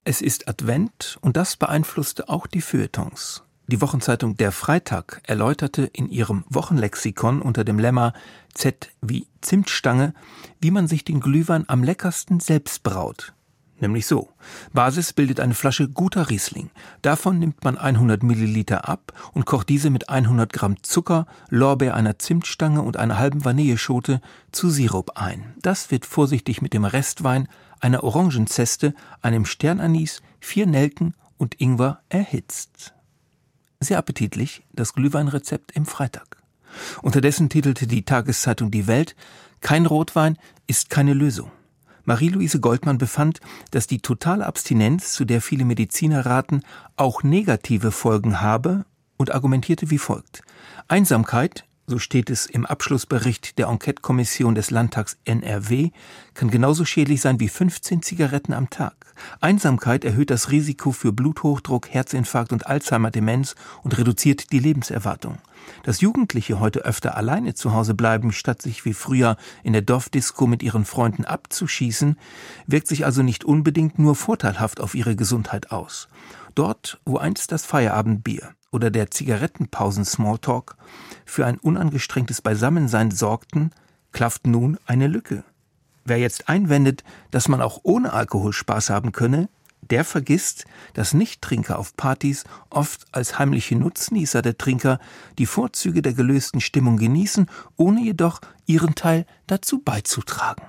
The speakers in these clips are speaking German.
Es ist Advent und das beeinflusste auch die Feuilletons. Die Wochenzeitung Der Freitag erläuterte in ihrem Wochenlexikon unter dem Lemma Z wie Zimtstange, wie man sich den Glühwein am leckersten selbst braut. Nämlich so: Basis bildet eine Flasche guter Riesling. Davon nimmt man 100 Milliliter ab und kocht diese mit 100 Gramm Zucker, Lorbeer, einer Zimtstange und einer halben Vanilleschote zu Sirup ein. Das wird vorsichtig mit dem Restwein, einer Orangenzeste, einem Sternanis, 4 Nelken und Ingwer erhitzt. Sehr appetitlich das Glühweinrezept im Freitag. Unterdessen titelte die Tageszeitung Die Welt: Kein Rotwein ist keine Lösung. Marie-Louise Goldmann befand, dass die totale Abstinenz, zu der viele Mediziner raten, auch negative Folgen habe und argumentierte wie folgt: Einsamkeit, so steht es im Abschlussbericht der Enquete-Kommission des Landtags NRW, kann genauso schädlich sein wie 15 Zigaretten am Tag. Einsamkeit erhöht das Risiko für Bluthochdruck, Herzinfarkt und Alzheimer-Demenz und reduziert die Lebenserwartung. Dass Jugendliche heute öfter alleine zu Hause bleiben, statt sich wie früher in der Dorfdisco mit ihren Freunden abzuschießen, wirkt sich also nicht unbedingt nur vorteilhaft auf ihre Gesundheit aus. Dort, wo einst das Feierabendbier oder der Zigarettenpausen-Smalltalk für ein unangestrengtes Beisammensein sorgten, klafft nun eine Lücke. Wer jetzt einwendet, dass man auch ohne Alkohol Spaß haben könne, der vergisst, dass Nichttrinker auf Partys oft als heimliche Nutznießer der Trinker die Vorzüge der gelösten Stimmung genießen, ohne jedoch ihren Teil dazu beizutragen.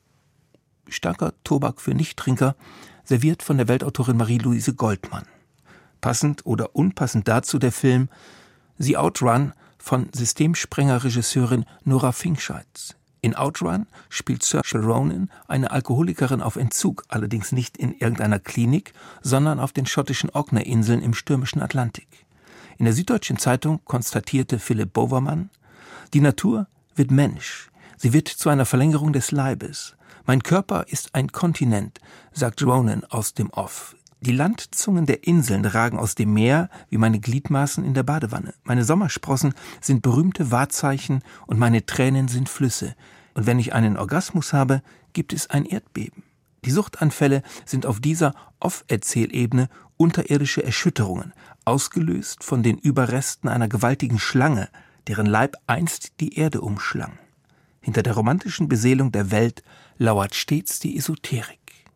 Starker Tobak für Nichttrinker, serviert von der Weltautorin Marie-Louise Goldmann. Passend oder unpassend dazu der Film The Outrun von Systemsprenger-Regisseurin Nora Finkscheid. In Outrun spielt Saoirse Ronan eine Alkoholikerin auf Entzug, allerdings nicht in irgendeiner Klinik, sondern auf den schottischen Orkney-Inseln im stürmischen Atlantik. In der Süddeutschen Zeitung konstatierte Philipp Bovermann: Die Natur wird Mensch, sie wird zu einer Verlängerung des Leibes. Mein Körper ist ein Kontinent, sagt Ronan aus dem Off. Die Landzungen der Inseln ragen aus dem Meer wie meine Gliedmaßen in der Badewanne. Meine Sommersprossen sind berühmte Wahrzeichen und meine Tränen sind Flüsse. Und wenn ich einen Orgasmus habe, gibt es ein Erdbeben. Die Suchtanfälle sind auf dieser Off-Erzählebene unterirdische Erschütterungen, ausgelöst von den Überresten einer gewaltigen Schlange, deren Leib einst die Erde umschlang. Hinter der romantischen Beseelung der Welt lauert stets die Esoterik.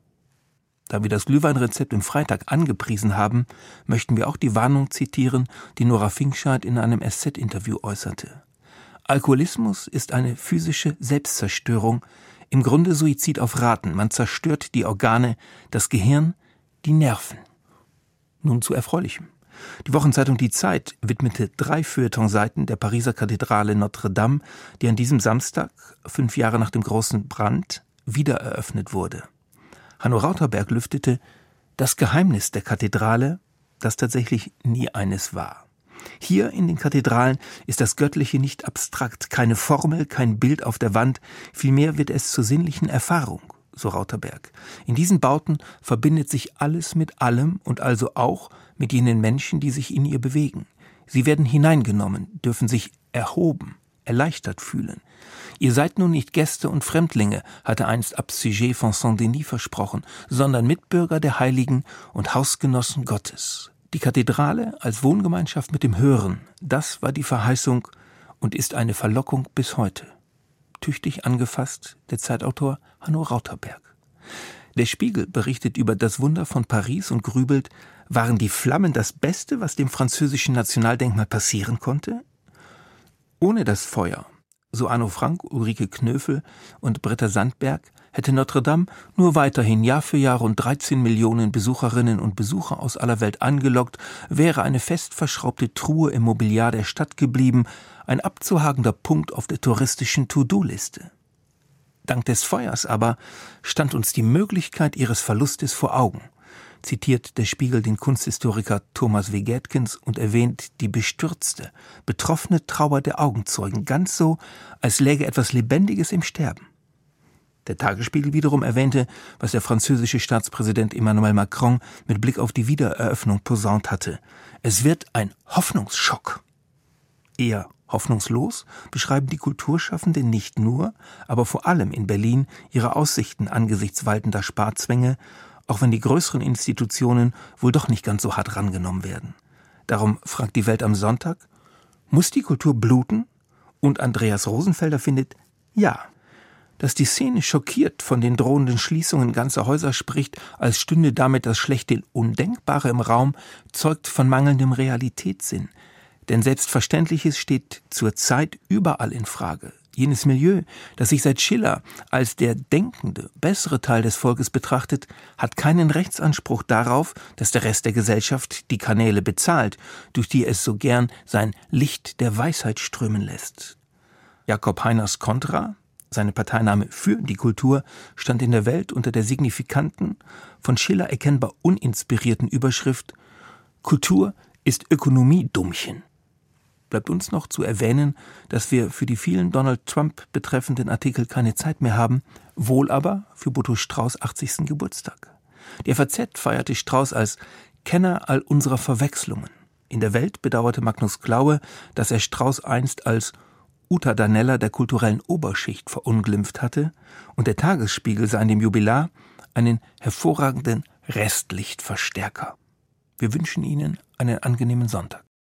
Da wir das Glühweinrezept im Freitag angepriesen haben, möchten wir auch die Warnung zitieren, die Nora Finkscheid in einem SZ-Interview äußerte. Alkoholismus ist eine physische Selbstzerstörung, im Grunde Suizid auf Raten. Man zerstört die Organe, das Gehirn, die Nerven. Nun zu Erfreulichem. Die Wochenzeitung Die Zeit widmete 3 Feuilletonseiten der Pariser Kathedrale Notre-Dame, die an diesem Samstag, 5 Jahre nach dem großen Brand, wiedereröffnet wurde. Hanno Rauterberg lüftete das Geheimnis der Kathedrale, das tatsächlich nie eines war. Hier in den Kathedralen ist das Göttliche nicht abstrakt, keine Formel, kein Bild auf der Wand, vielmehr wird es zur sinnlichen Erfahrung, so Rauterberg. In diesen Bauten verbindet sich alles mit allem und also auch mit jenen Menschen, die sich in ihr bewegen. Sie werden hineingenommen, dürfen sich erhoben, erleichtert fühlen. Ihr seid nun nicht Gäste und Fremdlinge, hatte einst Abd-Sujet von Saint-Denis versprochen, sondern Mitbürger der Heiligen und Hausgenossen Gottes. Die Kathedrale als Wohngemeinschaft mit dem Hören, das war die Verheißung und ist eine Verlockung bis heute. Tüchtig angefasst der Zeitautor Hanno Rauterberg. Der Spiegel berichtet über das Wunder von Paris und grübelt: Waren die Flammen das Beste, was dem französischen Nationaldenkmal passieren konnte? Ohne das Feuer, so Arno Frank, Ulrike Knöfel und Britta Sandberg, hätte Notre-Dame nur weiterhin Jahr für Jahr rund 13 Millionen Besucherinnen und Besucher aus aller Welt angelockt, wäre eine fest verschraubte Truhe im Mobiliar der Stadt geblieben, ein abzuhakender Punkt auf der touristischen To-Do-Liste. Dank des Feuers aber stand uns die Möglichkeit ihres Verlustes vor Augen, zitiert der Spiegel den Kunsthistoriker Thomas W. Gätkens und erwähnt die bestürzte, betroffene Trauer der Augenzeugen, ganz so, als läge etwas Lebendiges im Sterben. Der Tagesspiegel wiederum erwähnte, was der französische Staatspräsident Emmanuel Macron mit Blick auf die Wiedereröffnung posaunt hatte: Es wird ein Hoffnungsschock. Eher hoffnungslos beschreiben die Kulturschaffenden nicht nur, aber vor allem in Berlin ihre Aussichten angesichts waltender Sparzwänge auch wenn die größeren Institutionen wohl doch nicht ganz so hart rangenommen werden. Darum fragt die Welt am Sonntag, muss die Kultur bluten? Und Andreas Rosenfelder findet, ja. Dass die Szene schockiert von den drohenden Schließungen ganzer Häuser spricht, als stünde damit das schlechte Undenkbare im Raum, zeugt von mangelndem Realitätssinn. Denn Selbstverständliches steht zurzeit überall in Frage. Jenes Milieu, das sich seit Schiller als der denkende, bessere Teil des Volkes betrachtet, hat keinen Rechtsanspruch darauf, dass der Rest der Gesellschaft die Kanäle bezahlt, durch die es so gern sein Licht der Weisheit strömen lässt. Jakob Heiners Kontra, seine Parteinahme für die Kultur, stand in der Welt unter der signifikanten, von Schiller erkennbar uninspirierten Überschrift »Kultur ist Ökonomie, Dummchen«. Bleibt uns noch zu erwähnen, dass wir für die vielen Donald Trump betreffenden Artikel keine Zeit mehr haben, wohl aber für Boto Strauß 80. Geburtstag. Die FAZ feierte Strauß als Kenner all unserer Verwechslungen. In der Welt bedauerte Magnus Klaue, dass er Strauß einst als Uta Danella der kulturellen Oberschicht verunglimpft hatte, und der Tagesspiegel sah in dem Jubilar einen hervorragenden Restlichtverstärker. Wir wünschen Ihnen einen angenehmen Sonntag.